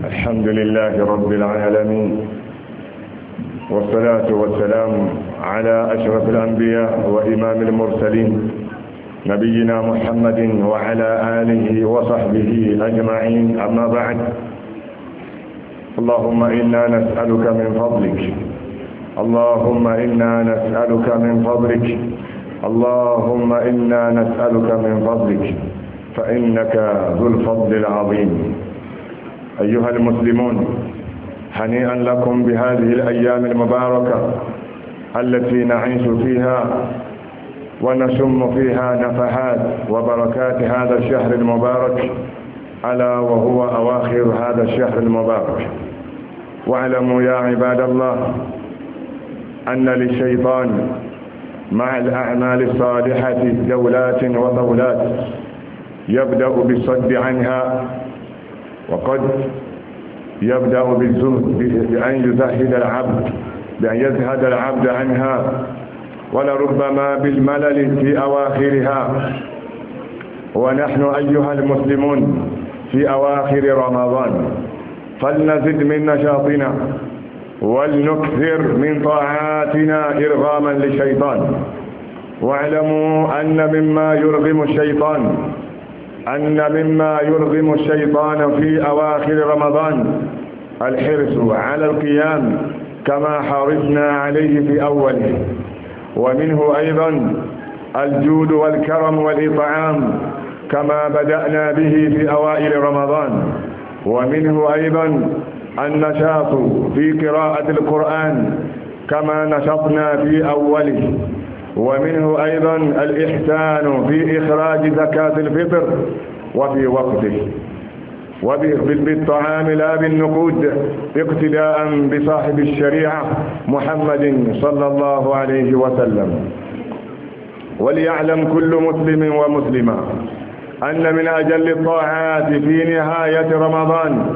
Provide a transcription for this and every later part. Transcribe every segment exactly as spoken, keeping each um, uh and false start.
الحمد لله رب العالمين، والصلاة والسلام على أشرف الأنبياء وإمام المرسلين نبينا محمد وعلى آله وصحبه أجمعين. أما بعد، اللهم إنا نسألك من فضلك اللهم إنا نسألك من فضلك اللهم إنا نسألك من فضلك فإنك ذو الفضل العظيم. أيها المسلمون، هنيئا لكم بهذه الأيام المباركة التي نعيش فيها ونشم فيها نفحات وبركات هذا الشهر المبارك، ألا وهو أواخر هذا الشهر المبارك. واعلموا يا عباد الله أن للشيطان مع الأعمال الصالحة جولات وطولات، يبدأ بالصد عنها، وقد يبدأ بالزهد بأن يزهد العبد بأن يزهد العبد عنها، ولربما بالملل في أواخرها. ونحن أيها المسلمون في أواخر رمضان، فلنزد من نشاطنا ولنكثر من طاعاتنا إرغاما للشيطان. واعلموا أن مما يرغم الشيطان أن مما يرغم الشيطان في أواخر رمضان الحرص على القيام كما حرصنا عليه في أوله، ومنه أيضا الجود والكرم والإطعام كما بدأنا به في أوائل رمضان، ومنه أيضا النشاط في قراءة القرآن كما نشطنا في أوله، ومنه أيضا الإحسان في إخراج زكاة الفطر وفي وقته، وبالطعام لا بالنقود، اقتداء بصاحب الشريعة محمد صلى الله عليه وسلم. وليعلم كل مسلم ومسلمة أن من أجل الطاعات في نهاية رمضان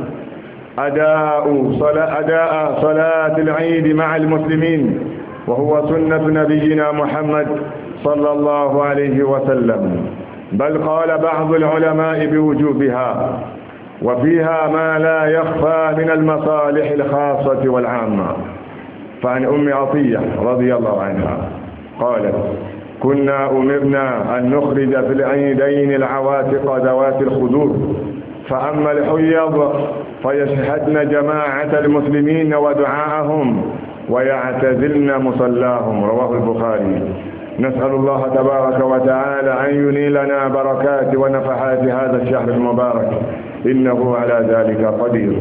أداء صلاة, أداء صلاة العيد مع المسلمين، وهو سنة نبينا محمد صلى الله عليه وسلم، بل قال بعض العلماء بوجوبها، وفيها ما لا يخفى من المصالح الخاصة والعامة. فعن أم عطية رضي الله عنها قالت: كنا أمرنا أن نخرج في العيدين العواتق ذوات الخدور، فأما الحيض فيشهدن جماعة المسلمين ودعاءهم ويعتزلن مصلاهم. رواه البخاري. نسأل الله تبارك وتعالى أن ينيلنا بركات ونفحات هذا الشهر المبارك، إنه على ذلك قدير.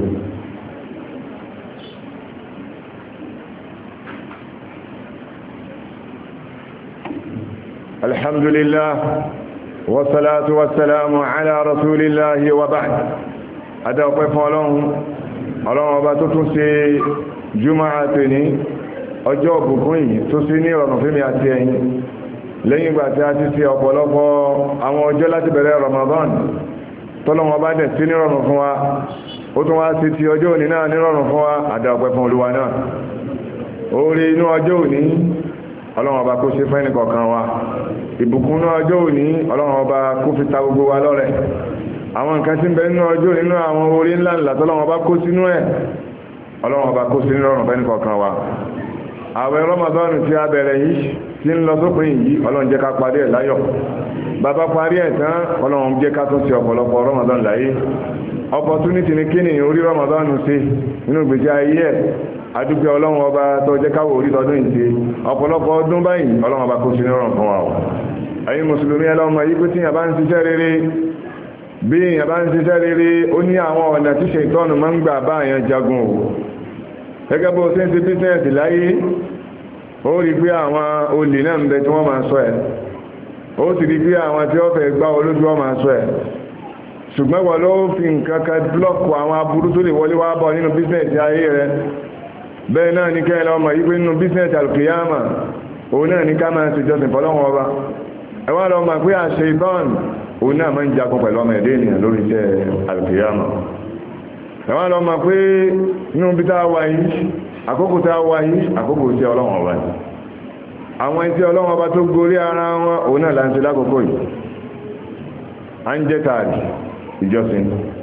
الحمد لله والصلاة والسلام على رسول الله، وبعد. أدعوكم فالله الله وباتوتو سي جمعة تني ọjọ́ òbùkún yìí tó sí ní ìrọ̀nà fún mi àti ẹ̀yin, lẹ́yìn ìgbà tí a ti ṣe ọ̀pọ̀lọpọ̀ àwọn ọjọ́ láti bẹ̀rẹ̀ Ramadan tọ́lọ́wọ́ bá dẹ̀ sí ní ìrọ̀nà fún wa, ó tún wá sí ti ọjọ́ òní náà ní ìrọ̀nà fún wa. Àdá ọpẹ́ fún Olúwa náà. Oore inú ọjọ́ òní Ọlọ́run Ọba kó ṣe fún ẹnì kọ̀ọ̀kan wa. Ìbùkún inú ọjọ́ òní Ọlọ́run Ọba kó fi ta gbogbo wa lọ́rẹ. Àwọn nǹkan tí ń bẹ nínú ọjọ́ òní nínú àwọn oore ńlá ńlá tọ́lọ́run Ọba kó sínú ẹ̀, Ọlọ́run Ọba kó sí ní ìrọ̀nà fún ẹnì kọ̀ọ̀kan wa. Àwẹ̀ Ramadan tí a bẹ̀rẹ̀ yìí tí ń lọ sópin yìí, Ọlọ́run jẹ́ ká parí ẹ̀ láyọ̀. Bàbá parí ẹ̀ tán, Ọlọ́run jẹ́ ká tún ṣe ọ̀pọ̀lọpọ̀ Ramadan láyé. Opportunity ni kí ni orí Ramadan ṣe nínú ìgbésí ayé ẹ̀. Adúpẹ́ Ọlọ́run Ọba tó jẹ́ káwò orí tọdún yìí ṣe ọ̀pọ̀lọpọ̀ ọdún báyìí. Ọlọ́run Ọba kó sí ní ọ̀rọ̀ fún wa. Ẹ̀yin mùsùlùmí ẹlọ́mọ yìí pé tí yàn bá ń ṣiṣẹ́ rere, bí yàn bá ń ṣiṣẹ́ rere, ó ní àwọn ọ̀nà tí Ṣẹ̀tánù máa ń gbà bá yàn jagun o. Gẹ́gẹ́ bó ṣe ń ṣe bísínẹ̀sì láyé, ó rí pé àwọn olè náà ń bẹ tí wọ́n máa sọ ẹ̀, ó sì rí pé àwọn tí ó fẹ́ gbá olójú wọ́n máa sọ ẹ̀. Ṣùgbọ́n wọ́n ló fi nǹkan kan blọ́ọ̀kù àwọn aburú tó lè wọlé wá bọ̀ nínú bísínẹ̀sì ayé rẹ̀. Bẹ́ẹ̀ náà ní kẹ́ lọ́mọ yí pé nínú bísínẹ̀sì alkiyama, òun náà ní ká máa ṣe jọ́sìn fọ́lọ́wọ́n Ọba. Ẹ wá lọ mọ̀ pé àṣẹ ìbọn òun náà máa ń jagun pẹ̀lú ọmọ ẹ̀dẹ́ ènìyàn lórí iṣẹ́ alkiyama. Ẹ̀wọ́n lọ máa pé inú bí tá wà yìí, àkókò tá wà yìí, àkókò iṣẹ́ Ọlọ́run Ọba ni. Àwọn iṣẹ́ Ọlọ́run Ọba tó gorí ara wọn, òun náà là ń ṣe lákòókò yìí. À ń jẹ tààrí ìjọsìn.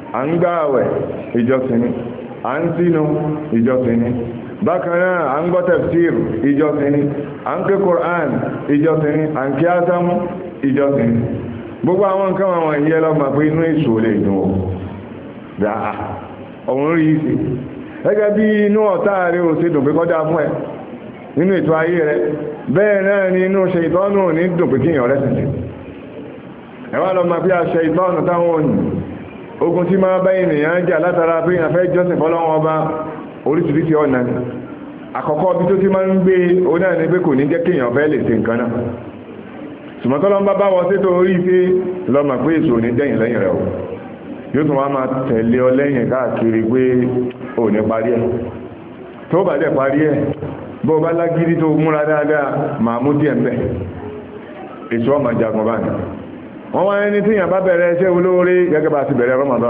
à ń gbààwẹ̀ ìjọsìn ni à ń sínú ìjọsìn ni bákan náà à ń gbọ́ tafsir ìjọsìn ni à ń ké Qur'an ìjọsìn ni à ń kí ásámú ìjọsìn ni gbogbo àwọn nǹkan àwọn ìyẹ́ lọ́mọ pé inú èṣù lè dùn ó dáa ọ̀hún rí ìsì gẹ́gẹ́ bí inú ọ̀tá rẹ̀ ò sí dùn pé kọjá fún ẹ nínú ètò ayé rẹ̀ bẹ́ẹ̀ náà ni inú ṣe ìtọ́nù ní dùn pé kíyàn rẹ̀ sì ẹwà lọ́mọ pé a ṣe ìtọ́nù táwọn òyìn ogun tí máa bá ènìyàn jà látara pé èèyàn fẹ́ jọ́sìn fọ́lọ́wọ́n ọba oríṣiríṣi ọ̀nà ni àkọ́kọ́ bí tó ti máa ń gbé òun náà ni pé kò ní jẹ́ kéèyàn fẹ́ lè ṣe nǹkan náà ṣùgbọ́n bá bá wọ́n sí tó orí pé lọ́mọ pé èso ní dẹ́yìn lẹ́yìn rẹ̀ o yóò tún wá máa tẹ̀lé ọ lẹ́yìn káàkiri pé ò ní parí ẹ̀ tó bá dẹ̀ parí ẹ̀ bó bá lágídí tó múra dáadáa máa mú díẹ̀ mbẹ̀ èso ọmọ jagun bá ní wọ́n wá ẹni tí yàn bá bẹ̀rẹ̀ iṣẹ́ olóore gẹ́gẹ́ bá ti bẹ̀rẹ̀ Ramadan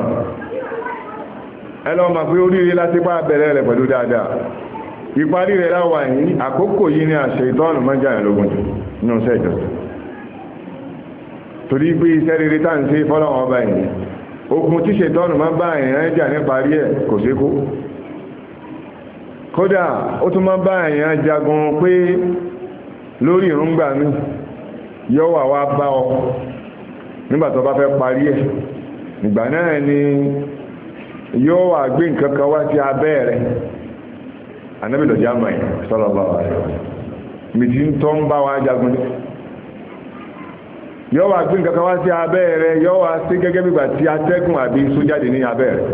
ẹ lọ mọ̀ pé oríire láti bá bẹ̀rẹ̀ rẹ̀ pẹ̀lú dáadáa ìparí rẹ̀ láwà yìí àkókò yìí ni àṣẹ ìtọ́nù máa jà lógún nínú iṣẹ́ ìjọsìn torí pé iṣẹ́ rere tá ń ṣe fọ́lọ́wọ́ ọba yìí ogun tí ṣètọ́nù máa bá èèyàn jà ní parí ẹ̀ kò sí kó kódà ó tún máa bá èèyàn jagun pé lórí ìrúngbà mi yóò wà wá bá ọ nígbà tó bá fẹ́ parí ẹ̀ nígbà náà ni yóò wà gbé nǹkan kan wá sí abẹ́ rẹ̀ anábìlọ̀ jámà ẹ̀ sallallahu alaihi wasallam mi ti ń tọ́ ń bá wa jagun ní yóò wà gbé nǹkan kan wá sí abẹ́ rẹ̀ yóò wà sí gẹ́gẹ́ bí gbà tí atẹ́gùn àbí iṣu jáde ní abẹ́ rẹ̀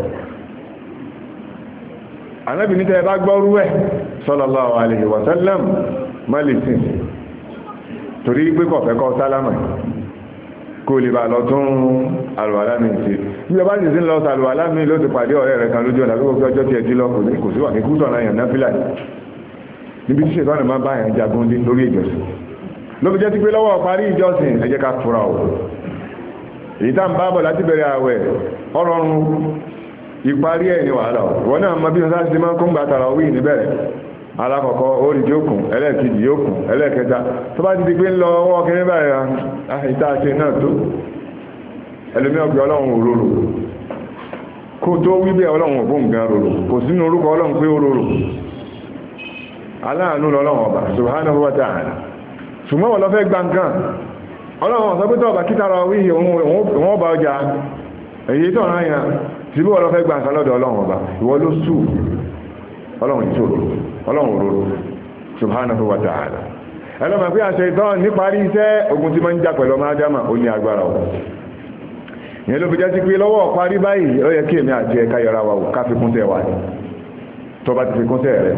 anábì ní tẹ́ bá gbọ́rú ẹ̀ sallallahu alaihi wasallam má lè sìn torí pé kọ̀fẹ́ kọ́ sálámà kó lè bá lọ tún àlùwàlá mi ṣe bí ọba sì sí lọ sàlùwàlá mi ló ti pàdé ọ̀rẹ́ rẹ̀ kan lójú ọ̀nà tó kọ́ ọjọ́ tí ẹ jí lọ kò sí wà ní kúsọ̀ náà yàn náà fílà níbi tí ṣètọ́nà máa bá yàn jagun dé lórí ìjọsìn ló fi jẹ́ sí pé lọ́wọ́ parí ìjọsìn ẹ jẹ́ ká fura ò èyí tá ń bá bọ̀ láti bẹ̀rẹ̀ àwẹ̀ ọrọ̀run ìparí ẹ̀ ní wàhálà wọn náà mọ bí wọn sáà ti máa ń kó ń gbà tàrà wí níbẹ̀rẹ̀ alákọ̀ọ́kọ́ orí tí ó kùn ẹlẹ́ẹ̀kejì yóò kùn ẹlẹ́ẹ̀kẹta tó bá ti di pé ń lọ ọwọ́ kẹrin báyìí ìta ṣe náà tó ẹlòmí ọgbẹ̀ ọlọ́run òróró kó tó wí bẹ́ẹ̀ ọlọ́run òfún nǹkan rorò kò sínú orúkọ ọlọ́run pé òróró aláàánú lọ́lọ́run ọba subhanahu wa ta'ala ṣùgbọ́n wọ́n lọ fẹ́ gba nǹkan ọlọ́run ọ̀sọ́ pé tọ́ọ̀bà kí tara wí òun ọba ọjà èyí tó rán yàn tí bí wọ́n lọ fẹ́ gba nǹkan lọ́dọ̀ ọlọ́run ọba ìwọ ló sù ọlọ́run ìṣòro ọlọ́run òróró subhanahu wa ta'ala ẹlọ́mà pé àṣẹ ìtọ́n níparí iṣẹ́ ogun tí ma ń jà pẹ̀lú ọmọ adáma ó ní agbára ọ̀ ìyẹn ló fi jẹ́ sí pé lọ́wọ́ parí báyìí ó yẹ kí èmi àti ẹ̀ka yọra wa ká fi kúnṣẹ́ wa ní tó bá ti fi kúnṣẹ́ rẹ̀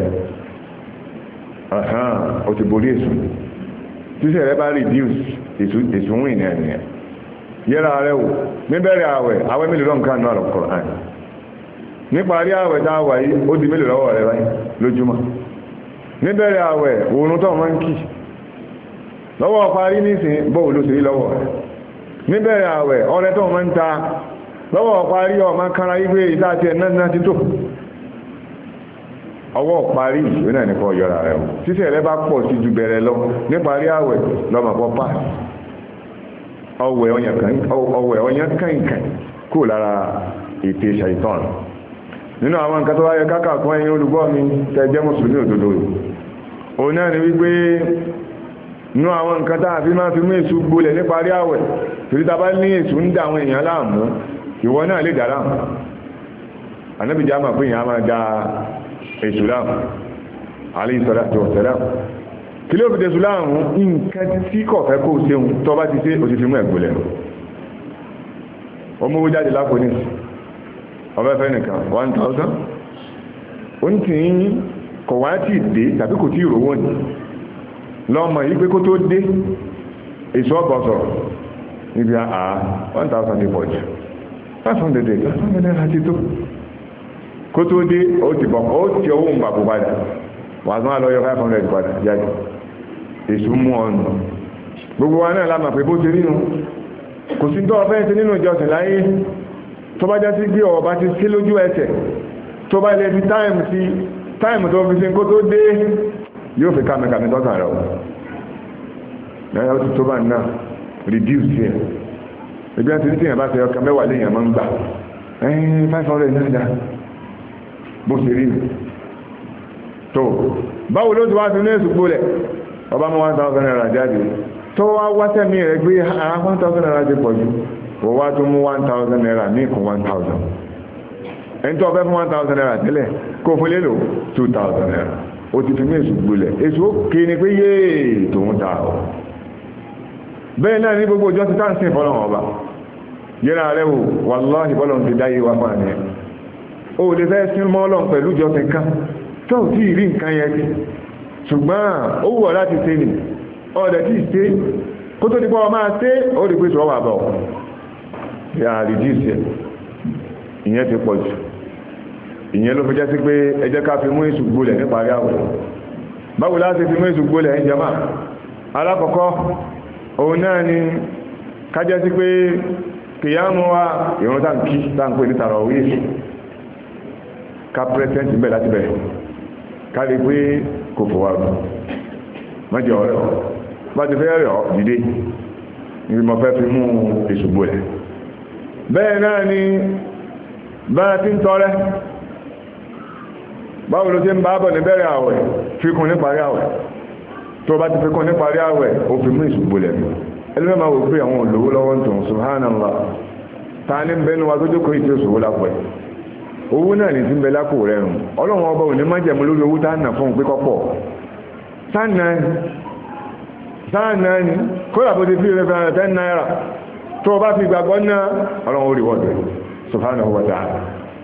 ó ti borí èṣù tíṣẹ́ rẹ̀ bá reduce èṣù ń rìn ní ẹ̀nìyàn yẹra rẹ̀ wò níbẹ̀rẹ̀ àwẹ̀ àwẹ̀ mélòó lọ́nkà náà Al-Qur'an níparí àwẹ̀ tá a wà yìí ó di mélòó lọ́wọ́ rẹ̀ báyìí lójúmọ́ níbẹ̀rẹ̀ àwẹ̀ oòrùn tó máa ń kì lọ́wọ́ parí nísìn bóò ló sì rí lọ́wọ́ rẹ̀ níbẹ̀rẹ̀ àwẹ̀ ọrẹ tó máa ń ta lọ́wọ́ parí ọmọ kára igbe ìdájẹ́ náà ti tó ọwọ́ parí ìwé náà nípa ọ̀yọ́ra rẹ̀ títẹ̀ rẹ̀ bá pọ̀ sí ju bẹ̀rẹ̀ lọ níparí àwẹ̀ lọ́mọ pọ̀ pa ọwẹ̀ ọyàn kànkàn kó lára ètè ṣàìtàn nínú àwọn nǹkan tó wáyé kákà fún ẹ̀yin olùgbọ́ mi tẹ́jẹ́ mùsùlùmí òdodo òun náà ni wípé nínú àwọn nǹkan tá a fi máa fi mú èṣù gbolẹ̀ níparí àwẹ̀ torí ta bá ní èṣù ń dá àwọn èèyàn láàmú ìwọ náà lè dá láàmú anábìjá máa pé èèyàn máa dá èṣù láàmú alayhi salatu wa salam kí ló fi dé èṣù láàmú nǹkan tí kò fẹ́ kó ṣeun tó bá ti ṣe òṣìṣẹ́ mú ẹ̀gbọ́lẹ̀ ọmọ owó jáde lápò ní ọbẹ̀ fẹ́ nìkan one thousand ó ń tì í kọ̀ wá tí dé tàbí kò tí ìrówó ní lọ́mọ yìí pé kó tó dé èso ọgbọ̀ sọ̀rọ̀ níbi àà one thousand ní pọ̀jù five hundred eight five hundred naira ti tó kó tó dé ó ti bọ̀ ó ti owó ń bàbò padà wà tún àlọ́yọ five hundred padà jáde èso mú ọ̀nà gbogbo wa náà lámà pé bó ti rínú kò sí tó ọfẹ́ ti nínú ìjọsìn láyé tó bá já sí bí ọba ti sí lójú ẹsẹ̀ tó bá ilẹ̀ fi táìmù sí táìmù tó fi sí kó tó dé yóò fi kàmẹ́kàmẹ́ tọ́kàn rẹ̀ lẹ́yìn ó ti tó bá náà reduce ẹ̀ ẹgbẹ́ àti ní tíyàn bá ṣe ọkàn mẹ́wàá léèyàn máa ń gbà ẹ̀yìn five hundred náírà bó ṣe rí tó báwo ló ti wá sí ní èsù gbólẹ̀ ọba mọ́ one thousand naira jáde tó wá wátẹ́mí rẹ̀ gbé ara one thousand naira ti pọ̀ jù ó wá tó mú one thousand naira ní ìkún one thousand ẹni tó fẹ́ fún one thousand naira tẹ́lẹ̀ kó fún lélo two thousand naira ó ti fi mí èsù gbólẹ̀ èsù ó ké ni pé yéè tó ń ta ọ̀ bẹ́ẹ̀ náà ní gbogbo ọjọ́ ti tá ń sìn fọ́lọ́wọ́n ọba yẹ́ra rẹ̀ wò wàláhì bọ́lọ̀ ti dáyé wá fún àní ó lè fẹ́ sí mọ́lọ̀ pẹ̀lú jọ tẹ̀ká tó tí rí nǹkan yẹn ti ṣùgbọ́n ó wọ̀ láti ṣe nì ọ̀dẹ̀ tí ṣe kó tó dípọ̀ máa ṣe ó rí pé ṣọ́wà bọ̀ yà rìdíìsì ẹ̀ ìyẹn ti pọ̀ jù ìyẹn ló fi jẹ́ sí pé ẹ jẹ́ ká fi mú ìṣùgbólẹ̀ níparí àwẹ̀ báwo láti fi mú ìṣùgbólẹ̀ ẹ̀ jẹ́mà alákọ̀ọ́kọ́ òun náà ni ká jẹ́ sí pé kìyàmù wa ìrún táǹkì táǹkì ní tàràwí ká pẹ́sẹ̀ntì bẹ̀ láti bẹ̀rẹ̀ ká lè pé kò fòwà rú mọ́jẹ̀ ọ̀rẹ́ ọ̀ bá ti fẹ́ rẹ̀ ọ̀ dìde ní mọ́ fẹ́ fi mú ìṣùgbò rẹ̀ bẹ́ẹ̀ náà ni bá ti ń tọrẹ báwo ló ti ń bá bọ̀ ní bẹ̀rẹ̀ àwẹ̀ fikún ní parí àwẹ̀ tó bá ti fikún ní parí àwẹ̀ ó fi mú ìṣùgbò rẹ̀ ẹlẹ́mẹ́ máa wò pé àwọn olówó lọ́wọ́ tó ń subhanallah ta ní bẹnu wa tó jókòó ìtí òṣòwò lápẹ̀ owó náà ní tí ń bẹ lápò rẹ̀ rùn ọlọ́run ọba òní má jẹ̀mú lórí owó táà nà fún pé kọ́pọ̀ sáànà ní kódà bó ti fi rẹ̀ fẹ́ràn ten náírà tó o bá fi gbàgbọ́ náà ọlọ́run orí wọ́dẹ̀ subhanahu wa ta'ala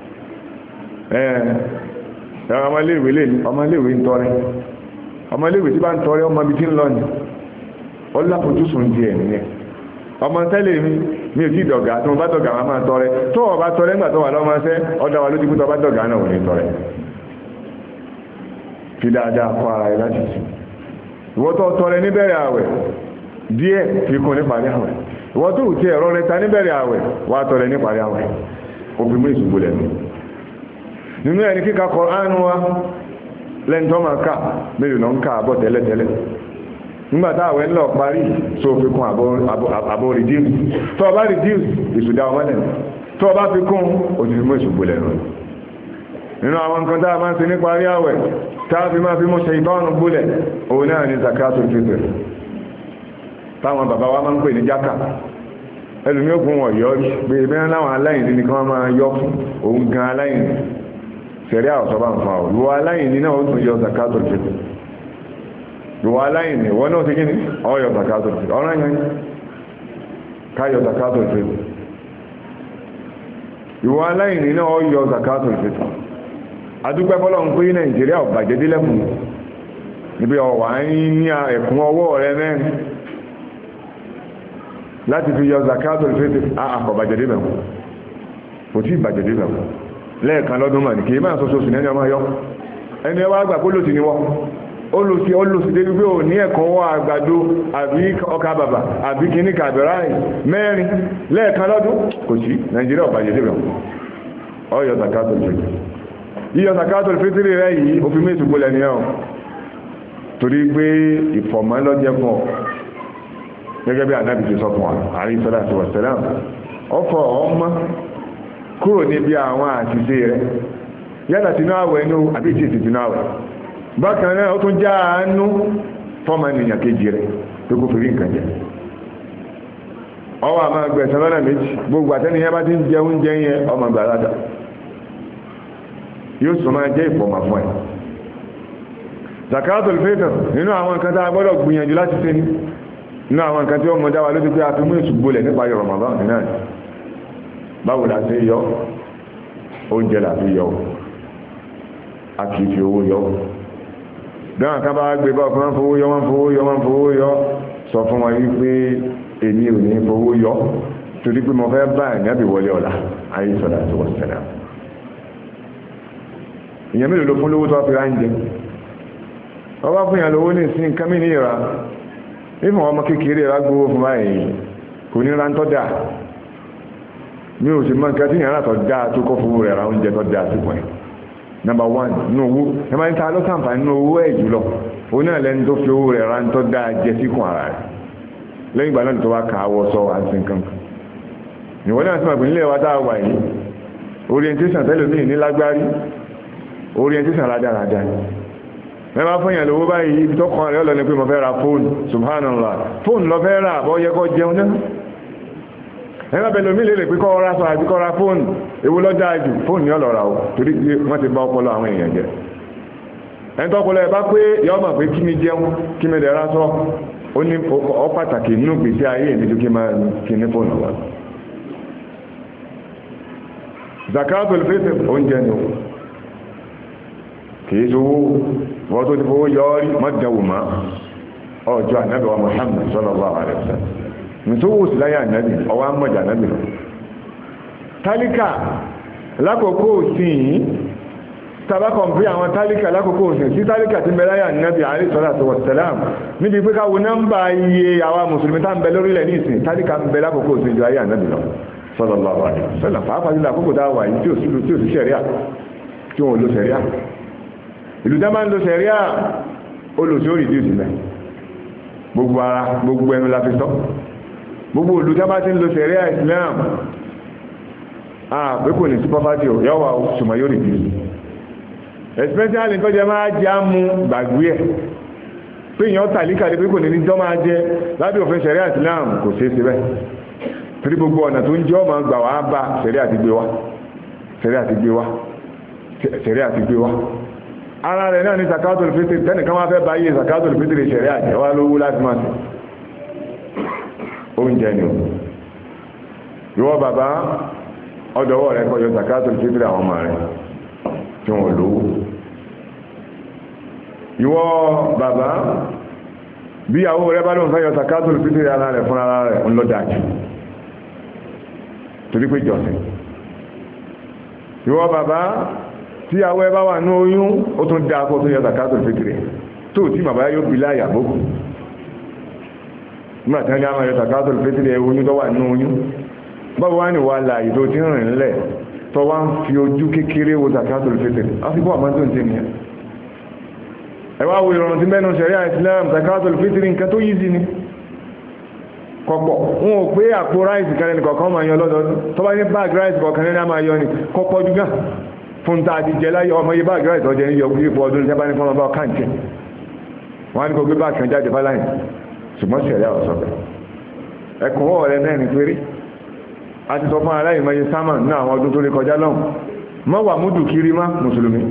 ẹ̀rọ ọmọléèwé ń tọrẹ ọmọléèwé tí bá ń tọrẹ ọmọ ibi tí ń lọ ni ọlápòjúsùn díẹ̀ nìyẹn ọmọ tẹ́lẹ̀ mi mi ò tí dọ̀gá tí mo bá dọ̀gá máa máa tọrẹ tó ọba tọrẹ nígbà tó wà lọ́mọ ṣẹ́ ọdá wa lójú tó bá dọ̀gá náà ò ní tọrẹ fi dáadáa kọ́ ara ẹ láti sùn ìwọ́n tó tọrẹ níbẹ̀rẹ̀ àwẹ̀ díẹ̀ fi kún níparí àwẹ̀ ìwọ́n tó ti ẹ̀rọ rẹ ta níbẹ̀rẹ̀ àwẹ̀ wà tọrẹ níparí àwẹ̀ òfin mú ìṣùgbò lẹ́nu nínú ẹni kíka Kùránì wa lẹ́ntọ́ máa ká mélòó náà ń ká àbọ̀ tẹ́lẹ̀tẹ́lẹ̀ nígbàtá àwẹ̀ ńlọ parí tó fi kún àbọ̀ reduce tó bá reduce ìṣùdá ọmọlẹ̀ tó bá fi kún òjìfí mú ìṣùgbò lẹ́nu nínú àwọn nǹkan tá a máa ń ṣe ní parí àwẹ̀ tá a fi máa fi mú ṣe ìtọ́nù gbólẹ̀ òun náà ni zakatul fitr táwọn bàbá wa máa ń pè ní jákà ẹlùmí òkun wọ̀ yọ́ rí pé mẹ́rin láwọn aláìní ní kí wọ́n máa yọ́ fún òun gan aláìní sẹ̀rí àwọ̀sọ́bà ń fa òlúwọ aláìní náà ó tún yọ zakatul fitr ìwọ aláìní wọ́n náà ti gíní ọyọ zakatul fitr ọ̀rọ̀ yẹn káyọ zakatul fitr ìwọ aláìní náà ọyọ zakatul fitr adúpẹ́ fọ́lọ́ ń pé Nàìjíríà ọ̀bàjẹ́ délẹ́kùn níbi ọ̀wà ní ẹ̀kún ọwọ́ rẹ mẹ́rin láti fi yọ zakatul fitr àkọ̀bàjẹ́ délẹ́kùn kò tí ìbàjẹ́ délẹ́kùn lẹ́ẹ̀kan lọ́dún mà ní kìí máa sọ́sọ́sù ní ẹni ọmọ yọ ẹni ẹwà àgbà kó lòsì ní wọ́n olùsí olùsí débi pé ò ní ẹ̀kan wọ́ àgbàdo àbí ọkà bàbà àbí kìíní kàbẹ̀rá mẹ́rin lẹ́ẹ̀kan lọ́dún kò sí Nàìjíríà ọ̀bàjẹ́ délẹ́kùn ọyọ zakatul fitr yíyọ zakatul fitr rẹ̀ yìí ó fi méjì gbólẹ̀ ní ẹ̀hùn torí pé ìfọ̀mọ́ lọ́jẹ́ fún ọ gẹ́gẹ́ bí Ànábì ti sọ fún wa alayhi salatu wa salam ọfọ̀ ọmọ kúrò níbi àwọn àṣìṣe rẹ̀ yálà tínú àwẹ̀ inú àbí ìtìsì tínú àwẹ̀ bákan náà ó tún já àánú fọ́mọ ènìyàn kejì rẹ̀ tó kó fìrí nǹkan jẹ ọwọ́ àmà gbẹ̀sẹ̀ lọ́nà méjì gbogbo àtẹ́niyàn bá ti ń jẹ oúnjẹ yẹn ọmọ gbàládà yóò sọ máa jẹ́ ìfọ̀mà fún ẹ̀ zakatul fitr nínú àwọn nǹkan tá a gbọ́dọ̀ gbìyànjú láti ṣe ní nínú àwọn nǹkan tí ó mọ̀ dáwà lójú pé a fi mú ìṣùgbólẹ̀ nípa yọ Ramadan náà báwo la ṣe yọ oúnjẹ la fi yọ a kìí fi owó yọ dáwọn kan bá gbé bá ọkùnrin fowó yọ wọ́n fowó yọ wọ́n fowó yọ sọ fún wọn wípé èmi ò ní fowó yọ torí pé mo fẹ́ bá ìnábì wọlé ọ̀la ayé sọ̀rọ̀ àti wọ́n sẹ̀dá ìyẹn mélòó ló fún lówó tó wá fi ráńjẹ ọba fún ìyàn lówó ní ìsìn nǹkan mí ní ìra ìfún ọmọ kékeré rà gbówó fún báyìí kò ní rántọ́ dáa mi ò sì mọ́ nǹkan tí ìyàn látọ̀ dáa tó kọ́ fún rẹ̀ ra oúnjẹ tó dáa sí pọ̀ ẹ̀ number one nínú owó ẹ máa ń ta ló sàǹfà nínú owó ẹ̀ jùlọ òun náà lẹ́ni tó fi owó rẹ̀ rántọ́ dáa jẹ síkùn ara rẹ̀ lẹ́yìn ìgbà náà tó wá kà á wọ sọ àti nǹkan ìwọ náà sì máa pè nílé wa tá a wà yìí orientation tẹ́lòmíì ní lágbárí orientation rádáradá mẹ́bàá fún ìyàn lówó báyìí ibi tó kàn rẹ̀ lọ ní pé mo fẹ́ ra fóònù subhanallah fóònù lọ fẹ́ rà bọ́ yẹ kọ́ jẹun náà ẹ̀rọ bẹ̀lòmíì lè lè pé kọ́ ra sọ àti kọ́ ra fóònù èwo ló dáa jù fóònù ní ọ̀lọ́ra o torí pé wọ́n ti bá ọpọlọ àwọn èèyàn jẹ ẹni tó ọpọlọ ẹ̀ bá pé yọ mọ̀ pé kí mi jẹun kí mi dẹ̀ ra sọ ó ní ọ pàtàkì nínú gbèsè ayé mi tó kí máa kí ní fóònù wa zakatul fitr oúnjẹ ni kìí sówó wọ́n tó ti fowó yọrí mọ́jẹ̀wò má ọjọ́ ànábì wa Muhammad sallallahu alaihi wasallam nítòwò sí láyé ànábì ọwá mọ́jà ànábì lọ tálíkà lákòókò òsìn tàbákan bí àwọn tálíkà lákòókò òsìn sí tálíkà tí mẹ́ láyé ànábì alaihi salatu wassalam níbi pé káwo nọ́mbà iye àwa mùsùlùmí tá ń bẹ lórílẹ̀ ní ìsìn tálíkà ń bẹ lákòókò òsìn ju ayé ànábì lọ sallallahu alaihi wasallam pàápàá nílò àkókò dáwà yìí tí ò sí ṣẹ̀ríà tí wọ́n lo ṣẹ̀ríà ìlú dá máa ń lo ṣẹ̀ríà olùsí ó rìdí ìsìnlẹ̀ gbogbo ara gbogbo ẹnu la fi sọ gbogbo ìlú dá máa ti ń lo ṣẹ̀ríà Islam àpé kò ní sí pọ́pátì ò yọ́wà ṣùgbọ́n yóò rìdí especially nǹkan jẹ máa jẹ́ àmú gbàgbé ẹ̀ pé èèyàn tàlíkà dé pé kò ní ní jọ́ máa jẹ lábẹ́ òfin ṣẹ̀ríà Islam kò ṣeé ṣe bẹ́ẹ̀ torí gbogbo ọ̀nà tó ń jẹ́ ọmọ gbà wá bá ṣẹ̀ríà ti gbé wá ṣẹ̀ríà ti gbé wá ṣẹ̀ríà ti gbé wá ara rẹ̀ náà ní zakatul fitr tẹ́nìkan wá fẹ́ báyé zakatul fitr ṣẹ̀ríà jẹ́ wá lówó láti máa oúnjẹ ni ìwọ bàbá ọdọ̀wọ́ rẹ̀ kọjọ zakatul fitr àwọn ọmọ rẹ̀ tí wọ́n lówó ìwọ bàbá bí ìyàwó rẹ̀ bá lóun fẹ́ yọ zakatul fitr ara rẹ̀ fún ara rẹ̀ ń lọ dájú torí pé jọ̀sìn ìwọ bàbá tí àwọ̀ ẹbá wà ní oyún ó tún dá kó tó yọ zakatul fitr tó tí bàbá yóò bí láyà bókù nígbàtí wọ́n ní àwọn yọ zakatul fitr oyún tó wà ní oyún bọ́bá wá ní wà láàyè tó tí rìn nílẹ̀ tó wá ń fi ojú kékeré wo zakatul fitr afíkọ́ àmọ́ tó ń tẹ́ nìyẹn ẹwà wo ìrọ̀rùn tí mẹ́nu ṣẹ̀ríà Islam zakatul fitr nǹkan tó yí sí ni kọ̀pọ̀ wọn ò pé àpò ráìsì kan ní kọ̀ọ̀kan máa yọ lọ́dọọdún tó bá ní báàgì ráìsì kọ̀ọ̀kan ní a máa yọ ni kọ́pọ̀ jùgá fún ta àti jẹ láyé ọmọ yìí báàgì ráìsì ọjẹ́ ní yọ ipò ọdún tẹ́bá ní fọ́nà bá káàkiri wọ́n á ní kò gbé báàgì kan jáde fáláyìn ṣùgbọ́n ṣẹ̀rẹ́ ọ̀sọ̀bẹ̀ ẹkùn wọ́ rẹ̀ mẹ́rin péré a ti sọ fún aláìmọ iye sámà ní àwọn ọdún tó rí kọjá lọ́hùn mọ́ wà múdù kiri má mùsùlùmí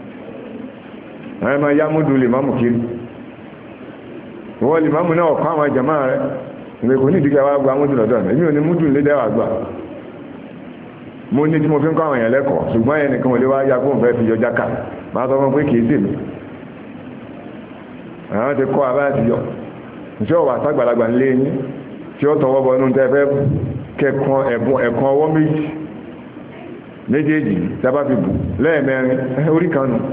ẹ̀mọ ya múdù lè má mú kiri ìwọ lè má mú náà ọ̀kọ́ àwọn jàmá rẹ̀ ìwé kò ní ìdíkẹ́ wá gba múdù lọ́dọ̀ mi ò ní múdù lé dẹ́wà gbà mo ní tí mo fi ń kọ́ àwọn èèyàn lẹ́kọ̀ọ́ ṣùgbọ́n ẹnì kan ò lè wá ya kó n fẹ́ fi yọ jáka máa sọ fún pé kìí sèmi àwọn ti kọ́ abáyà ti yọ ìṣe ọ̀wà sàgbàlagbà ń lé yín tí ó tọwọ́ bọ inú tẹ́ fẹ́ kẹ́kan ẹ̀bùn ẹ̀kan ọwọ́ méjì méjèèjì tí a bá fi bù lẹ́ẹ̀mẹrin orí kan nù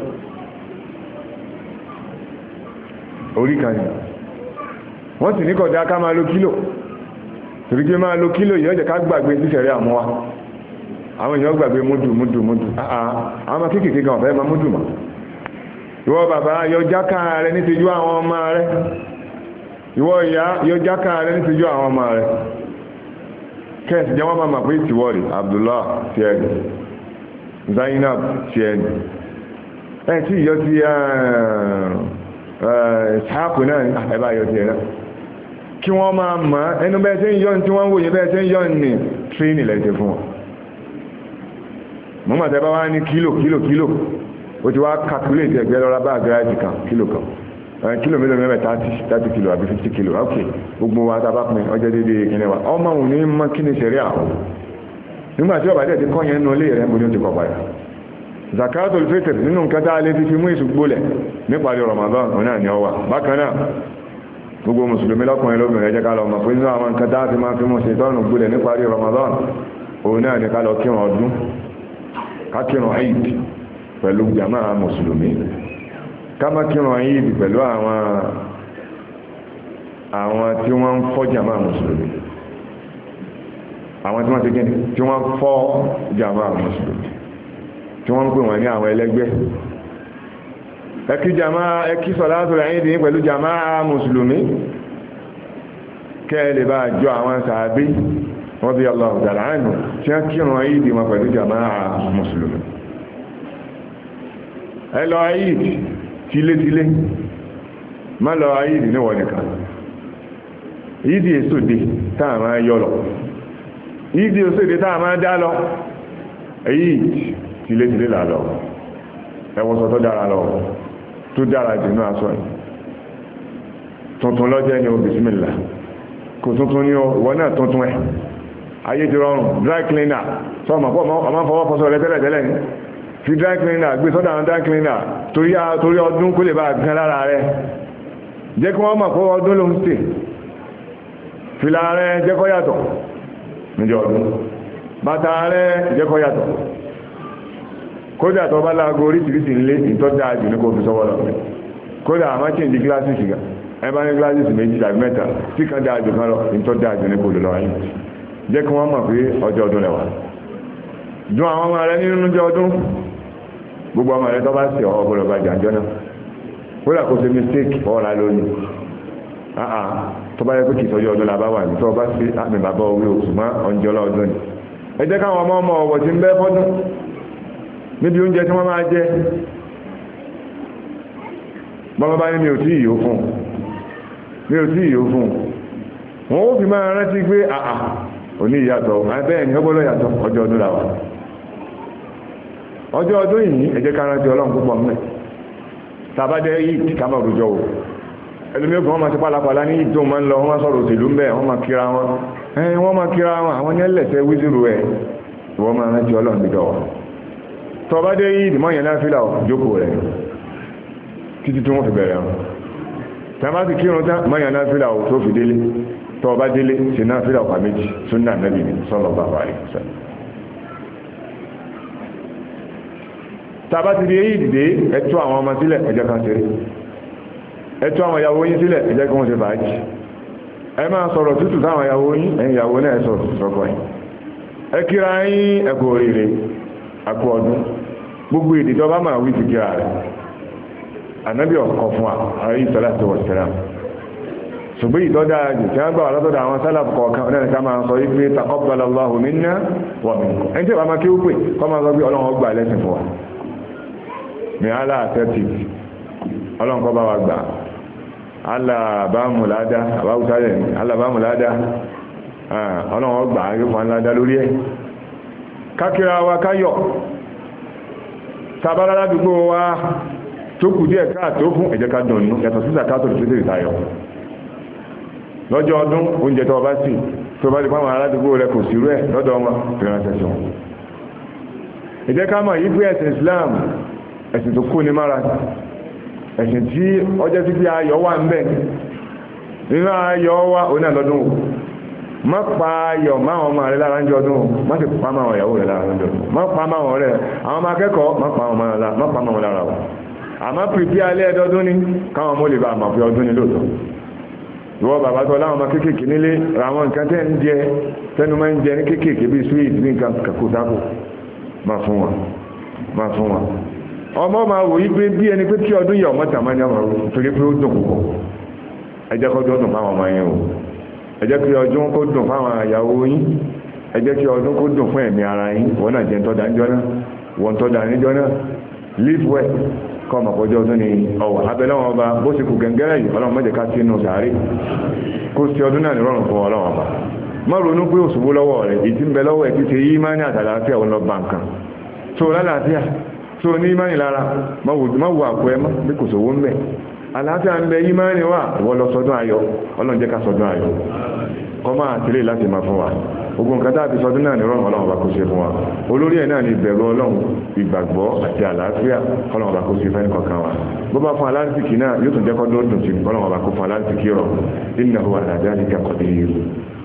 orí kan nù wọ́n sì ní kọjá ká máa lo kílò torí kí máa lo kílò yìí ọjọ́ ká gbàgbé sísẹ̀rí àmúwá àwọn èèyàn gbàgbé múdù múdù múdù àwọn kéèkéé gan ọ̀fẹ́ ma múdù mọ̀ ìwọ bàbá yọ jákà rẹ nítorí àwọn ọmọ rẹ ìwọ ìyá yọ jákà rẹ nítorí àwọn ọmọ rẹ kẹ́ẹ̀sì jẹ́ wọ́n máa mà pé ìtìwọ́rì Abdullah ti ẹni Zainab ti ẹni ẹ̀ tí ìyọ́ ti ṣáàpù náà ẹ̀bá yọ ti ẹ̀ náà kí wọ́n máa mọ̀ ẹnu bẹ́ẹ̀ tẹ́ ń yọ́ tí wọ́n ń wòye bẹ́ẹ̀ tẹ́ ń yọ́ ní tírénì lẹ́sẹ̀ fún wọn mọ́mọ̀ tẹ́ bá wá ní kílò kílò kílò ó ti wá calculate ẹgbẹ́ lọ́ra bá gíráàjì kan kílò kan kílò mélòó mẹ́mẹ́ thirty kílò àbí fifty kílò ok gbogbo wa tá bá pín ọjọ́ dédé kíní wa ọmọ òun ní mọ́ kíní ṣẹ̀rí àwọn nígbà tí ọba dẹ̀ ti kọ́ yẹn nù ilé rẹ̀ mo ní ó ti kọ̀ padà zakatul fitr nínú nǹkan tá a lè ti fi mú ìṣùgbólẹ̀ níparí Ramadan òun náà ni ọ wà bákan náà gbogbo mùsùlùmí lọ́kùnrin lóbìnrin ẹjẹ́ ká lọ mọ̀ pé nínú àwọn nǹkan tá a fi máa fi mú ṣe tọ́nù gbólẹ̀ níparí Ramadan òun náà ni ká lọ kírun ọdún ká kírun Eid pẹ̀lú jàmáà mùsùlùmí ká má kírun Eid pẹ̀lú àwọn àwọn tí wọ́n ń fọ́ jàmáà mùsùlùmí àwọn tí wọ́n ti gẹ́ni tí wọ́n fọ́ jàmáà mùsùlùmí tí wọ́n ń pè wọ́n ní àwọn ẹlẹ́gbẹ́ ẹkí jàmáà ẹkí sọ̀látùl Eid ní pẹ̀lú jàmáà mùsùlùmí kẹ́ lè bá jọ àwọn sàábí wọ́n bí Allah ta'ala anhu tí wọ́n kírun ayídì wọn pẹ̀lú jàmáà mùsùlùmí. ẹ lọ ayídì tilétilé má lọ ayídì níwọ̀n nìkan ìdí èsòdè táà máa yọ lọ ìdí èsòdè táà máa dá lọ èyí tilétilé là lọ ẹwọ́sọ tó dára lọ tó dára jù náà sọ yìí tuntun lọ́jẹ́ ní o bisimilá kò tuntun ní o ìwọ náà tuntun ẹ̀ ayé ti rọrùn dry cleaner sọ ọmọ pọ̀ ọmọ fọwọ́ fọsọ rẹ tẹ́lẹ̀ tẹ́lẹ̀ ní fi dry cleaner gbé sọ́dọ̀ àwọn dry cleaner torí ọdún kó lè bá gan lára rẹ jẹ́ kí wọ́n mọ̀ pé ọdún ló ń tè fìlà rẹ jẹ́ kó yàtọ̀ níjọ ọdún bàtà rẹ jẹ́ kó yàtọ̀ kódà tó bá láago oríṣiríṣi ńlé ìtọ́jà jù ní kò fi sọ́wọ́ lọ kódà àmọ́ tí ń di gíláàsì ṣìgá ẹ bá ní gíláàsì méjì tàbí mẹ́ta tí kan dáa jù kan lọ ìtọ́jà jù ní kò lọ ayé jẹ́ kí wọ́n mọ̀ pé ọjọ́ ọdún lẹ́wà dùn àwọn ọmọ rẹ nínú jọ ọdún gbogbo ọmọ rẹ tó bá ṣe ọ̀rọ̀ bọ̀lọ̀ bá jàǹjọ́ náà kódà kó ṣe mistake ọ̀rá lónìí àà tó bá yẹ pé kì í sọjọ́ ọdún làbá wà ní tó bá sí àmì bàbá orí òṣùmọ́ ọ̀njọ́lá ọdún ni ẹ jẹ́ káwọn ọmọ ọmọ ọ̀wọ̀ tí ń bẹ fọ́dún níbi oúnjẹ tí wọ́n máa jẹ bọ́bá bá ní mi ò tí ìyó fún mi ò tí ìyó fún wọ́n ó fi máa rántí pé àà òní ìyàtọ̀ bẹ́ẹ̀ ni ọgbọ́lọ́ yàtọ̀ ọjọ́ ọdún làwà ọjọ́ ọdún yìí ẹ jẹ́ ká rántí ọlọ́run púpọ̀ mẹ́ tàbádẹ́ yìí ká máa rújọ wò ẹlùmíọ́gbọ̀n wọ́n máa ti pálapàlá ní ìjọ máa ń lọ wọ́n máa sọ̀rọ̀ òṣèlú ń bẹ̀ wọ́n máa kíra wọn ẹ̀yìn wọ́n máa kíra wọn àwọn ní ẹlẹ́sẹ̀ wíṣírù ẹ̀ ìwọ́n máa rántí ọlọ́run dídọ̀ wọn tọba dé yìí ìdìmọ́ yẹn náfílà jókòó rẹ̀ títí tí wọ́n fi bẹ̀rẹ̀ wọn tàbá ti kírun tán mọ́ yẹn náfílà tó fi délé tọba délé ṣe náfílà ọ̀pá méjì súnnà Nábì sallallahu alaihi wasallam tàbá ti di èyí dìde ẹ̀tọ́ àwọn ọmọ sílẹ̀ ẹjẹ́ kan ṣeré ẹ̀tọ́ àwọn ìyàwó yín sílẹ̀ ẹjẹ́ kí wọ́n ṣe fàájì ẹ máa sọ̀rọ̀ tútù sáwọn ìyàwó yín ẹ̀yin ìyàwó náà ẹ sọ̀rọ̀ sọ̀kọ̀ yín ẹ kíra yín ẹ kú oríire àkú ọdún gbogbo èdè tó bá máa wí ti kíra rẹ̀ ànábì ọ̀kọ̀ fún wa alayhi salatu wassalam ṣùgbọ́n ìtọ́jà jù tí wọ́n gbà wà látọ̀dọ̀ àwọn sálàfù kọ̀ọ̀kan ọ̀nà ìka máa sọ wípé taqabbalallahu minna wa minkum ẹni tí ó bá máa kí ó pè kọ́ máa sọ pé ọlọ́run gbà lẹ́sìn fún wa mi ala àtẹ́tì ọlọ́run kọ́ bá wa gbà alábàámùládá àbáwùsálẹ̀ alábàámùládá ọlọ́run gbà yóò fún aládá lórí ẹ̀ kákíra wa káyọ̀ tàbára ládùúgbò wa tó kù díẹ̀ káàtó fún ẹ̀jẹ̀ ká dùn yàtọ̀ sí zakato lè fẹ́sẹ̀ ìtayọ̀ lọ́jọ́ ọdún oúnjẹ tó bá sì tó bá di pàwọn aládùúgbò rẹ kò sí rẹ̀ lọ́dọ̀ wọn fìrànṣẹ́ sí wọn ẹ̀jẹ̀ ká mọ̀ yí pé ẹ̀sìn Islam ẹ̀sìn tó kú ní mára ẹ̀sìn tí ọjọ́ títí ayọ̀ wà ń bẹ nínú ayọ̀ wà ó náà lọ́dún má pa ayọ̀ máwọn ọmọ rẹ̀ lára ń jọ ọdún má sì pa máwọn ìyàwó rẹ̀ lára ń jọ ọdún má pa máwọn rẹ̀ àwọn ọmọ akẹ́kọ̀ọ́ má pa máwọn lára wà àmá pìpí alẹ́ ẹ̀dọ́dún ní káwọn ọmọ lè bá àmà fi ọdún ní lóòtọ́ ìwọ bàbá tọ́ láwọn ọmọ kéékèèké nílé ra àwọn nǹkan tẹ́ ń jẹ tẹ́nu máa ń jẹ ní kéékèèké bí sweet bí nǹkan kàkótákò má fún wọn má fún wọn ọmọ máa wò yí pé bí ẹni pé kí ọdún yẹ ọmọ tàmá ní ọmọ torí pé ó dùn púpọ̀ ẹ jẹ́ kó dùn fáwọn ọmọ yẹn o ẹ jẹ́ kí ọdún kó dùn fáwọn àyàwó yín ẹ jẹ́ kí ọdún kó dùn fún ẹ̀mí ara yín wọ́n náà jẹ́ ń tọ́da níjọ́ náà wọ́n tọ́da níjọ́ náà live well kọ́ ọmọ pọ̀jọ́ ọdún ni ọwọ́ abẹ́lẹ́wọ̀n ọba bó ṣe kù gẹ̀ngẹ́rẹ́ yìí ọlọ́run mọ́jẹ̀ ká sínú sàárè kó sí ọdún náà nírọ̀rùn fún ọlọ́run ọba má ronú pé òṣùwó lọ́wọ́ rẹ̀ ìtí ń bẹ lọ́wọ́ ẹ̀ ti ṣe yí má ní àtàlàáfíà òun lọ bá nǹkan tó lálàáfíà tó ní má ní lára má wo àpò ẹ má bí kò sówó ń bẹ àlàáfíà ń bẹ yí má ní wà wọ́n lọ sọdún ayọ̀ ọlọ́run jẹ́ ká sọdún ayọ̀ kọ́ máa tẹ̀lé láti máa fún wa ogun nǹkan tá a fi sọdún náà ní rọrùn ọlọ́run bá kó ṣe fún wa olórí ẹ̀ náà ní ìbẹ̀rù ọlọ́run ìgbàgbọ́ àti àlàáfíà ọlọ́run bá kó ṣe fẹ́ nìkankan wa bó bá fún aláǹtìkì náà yóò tún jẹ́ kọ́ dún dùn sí ọlọ́run bá kó fún aláǹtìkì rọ̀ innahu ala dhalika qadir